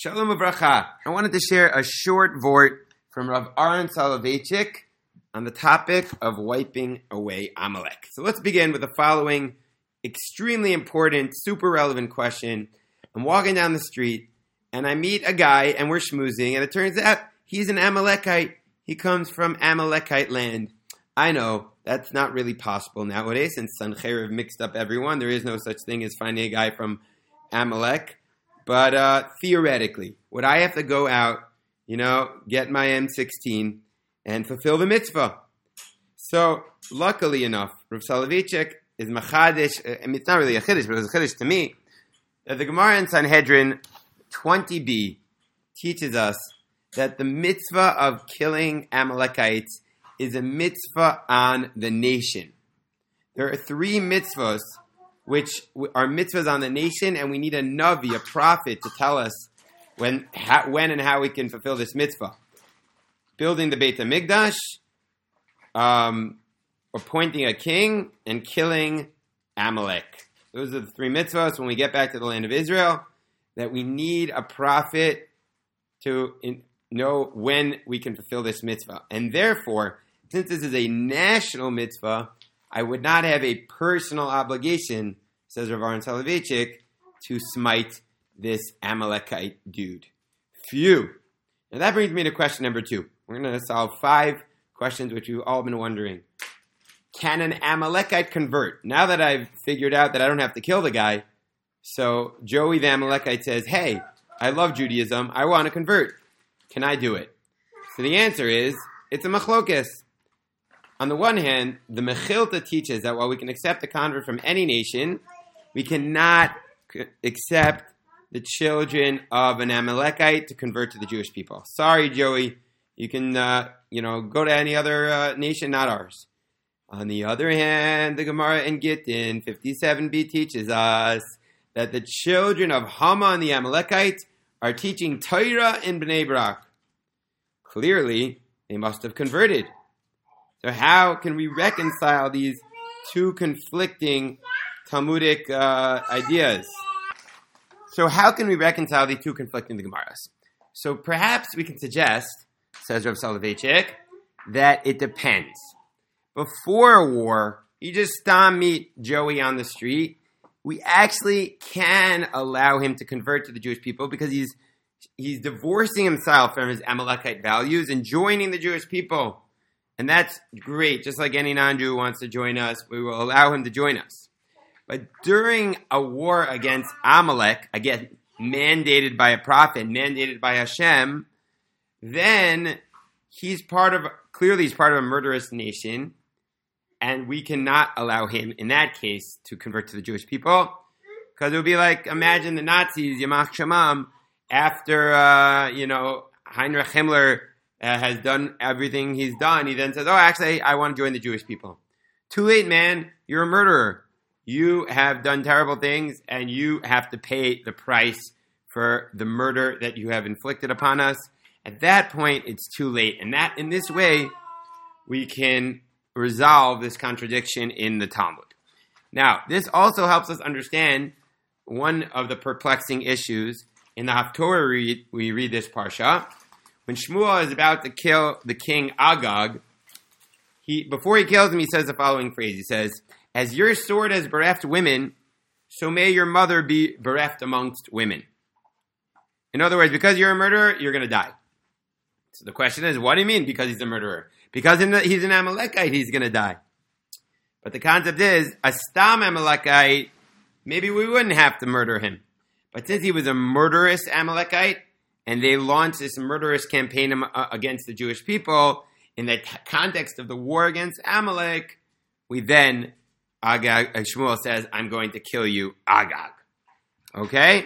Shalom Avracha. I wanted to share a short vort from Rav Aaron Soloveitchik on the topic of wiping away Amalek. So let's begin with the following extremely important, super relevant question. I'm walking down the street and I meet a guy and we're schmoozing and it turns out he's an Amalekite. He comes from Amalekite land. I know that's not really possible nowadays since Sancheiriv mixed up everyone. There is no such thing as finding a guy from Amalek. But theoretically, would I have to go out, get my M16 and fulfill the mitzvah? So, luckily enough, Rav Soloveitchik is machadish. It's not really a chiddush, but it was a chiddush to me. That the Gemara in Sanhedrin 20b teaches us that the mitzvah of killing Amalekites is a mitzvah on the nation. There are three mitzvahs which are mitzvahs on the nation, and we need a navi, a prophet, to tell us when and how we can fulfill this mitzvah. Building the Beit HaMikdash, appointing a king, and killing Amalek. Those are the three mitzvahs when we get back to the land of Israel, that we need a prophet to know when we can fulfill this mitzvah. And therefore, since this is a national mitzvah, I would not have a personal obligation, says Rav Aaron Soloveitchik, to smite this Amalekite dude. Phew. Now that brings me to question number 2. We're going to solve 5 questions which you've all been wondering. Can an Amalekite convert? Now that I've figured out that I don't have to kill the guy, so Joey the Amalekite says, hey, I love Judaism, I want to convert. Can I do it? So the answer is, it's a machlokes. On the one hand, the Mechilta teaches that while we can accept a convert from any nation, we cannot accept the children of an Amalekite to convert to the Jewish people. Sorry, Joey, you can go to any other nation, not ours. On the other hand, the Gemara in Gittin 57b teaches us that the children of Hama and the Amalekites are teaching Torah in Bnei Brak. Clearly, they must have converted. So how can we reconcile these two conflicting Talmudic ideas? So how can we reconcile these two conflicting Gemaras? So perhaps we can suggest, says Rav Soloveitchik, that it depends. Before a war, you just meet Joey on the street. We actually can allow him to convert to the Jewish people because he's divorcing himself from his Amalekite values and joining the Jewish people. And that's great. Just like any non-Jew who wants to join us, we will allow him to join us. But during a war against Amalek, again, mandated by a prophet, mandated by Hashem, then he's part of a murderous nation, and we cannot allow him, in that case, to convert to the Jewish people. Because it would be like, imagine the Nazis, Yamach Shamam, after, Heinrich Himmler has done everything he's done, he then says, actually, I want to join the Jewish people. Too late, man. You're a murderer. You have done terrible things, and you have to pay the price for the murder that you have inflicted upon us. At that point, it's too late. And that, in this way, we can resolve this contradiction in the Talmud. Now, this also helps us understand one of the perplexing issues. In the Haftorah, we read this parsha. When Shmuel is about to kill the king Agag, before he kills him, he says the following phrase. He says, as your sword has bereft women, so may your mother be bereft amongst women. In other words, because you're a murderer, you're going to die. So the question is, what do you mean because he's a murderer? Because he's an Amalekite, he's going to die. But the concept is, a Stam Amalekite, maybe we wouldn't have to murder him. But since he was a murderous Amalekite, and they launched this murderous campaign against the Jewish people, in the context of the war against Amalek, we then, Shmuel says, I'm going to kill you, Agag. Okay?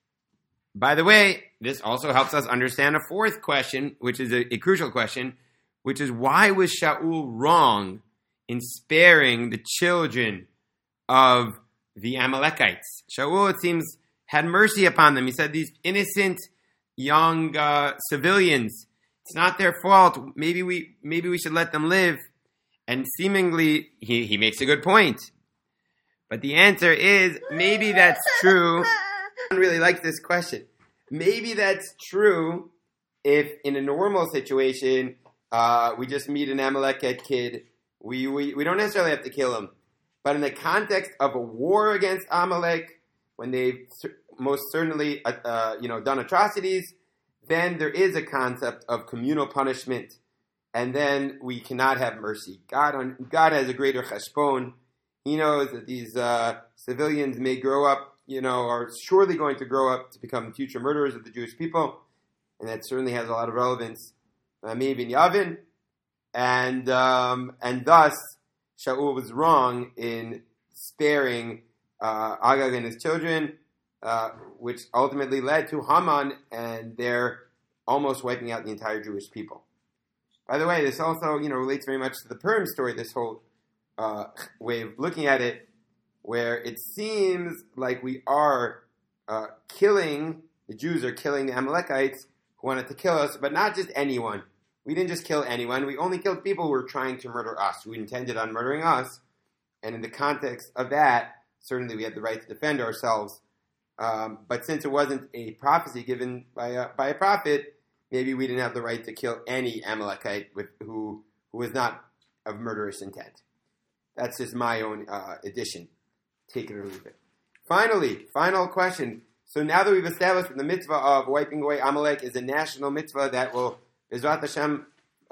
By the way, this also helps us understand a fourth question, which is a crucial question, which is why was Shaul wrong in sparing the children of the Amalekites? Shaul, it seems, had mercy upon them. He said these innocent young civilians, it's not their fault. Maybe we should let them live. And seemingly, he makes a good point. But the answer is, maybe that's true. I don't really like this question. maybe that's true if in a normal situation we just meet an Amalekite kid. We don't necessarily have to kill him. But in the context of a war against Amalek, when they've most certainly done atrocities, then there is a concept of communal punishment, and then we cannot have mercy. God has a greater cheshbon. He knows that these civilians may grow up, are surely going to grow up to become future murderers of the Jewish people, and that certainly has a lot of relevance. Maybe in Yavin, and thus Shaul was wrong in sparing Agag and his children, which ultimately led to Haman and their almost wiping out the entire Jewish people. By the way, this also relates very much to the Purim story. This whole way of looking at it, where it seems like we are killing, the Jews are killing the Amalekites who wanted to kill us, but not just anyone. We didn't just kill anyone. We only killed people who were trying to murder us, who intended on murdering us. And in the context of that, certainly we had the right to defend ourselves. But since it wasn't a prophecy given by a prophet, maybe we didn't have the right to kill any Amalekite who was not of murderous intent. That's just my own addition. Take it or leave it. Finally, final question. So now that we've established that the mitzvah of wiping away Amalek is a national mitzvah that will, Bezrat Hashem,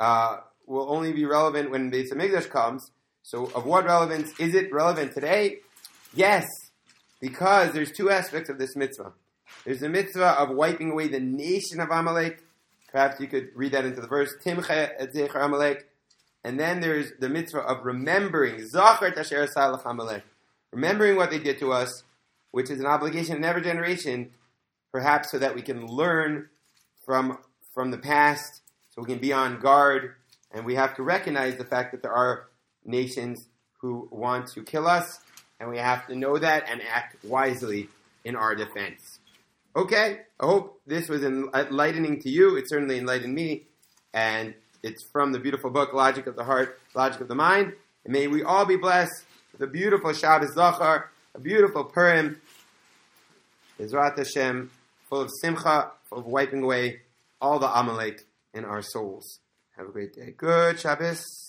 will only be relevant when Beis HaMikdash comes. So of what relevance? Is it relevant today? Yes, because there's two aspects of this mitzvah. There's the mitzvah of wiping away the nation of Amalek. Perhaps you could read that into the verse, Timche et Zecher Amalek. And then there's the mitzvah of remembering, Zachar Tasher Salach Amalek, remembering what they did to us, which is an obligation in every generation, perhaps so that we can learn from the past, so we can be on guard, and we have to recognize the fact that there are nations who want to kill us, and we have to know that and act wisely in our defense. Okay, I hope this was enlightening to you. It certainly enlightened me, and it's from the beautiful book, Logic of the Heart, Logic of the Mind. And may we all be blessed with a beautiful Shabbos Zachar, a beautiful Purim, Bezrat Hashem, full of simcha, full of wiping away all the Amalek in our souls. Have a great day. Good Shabbos.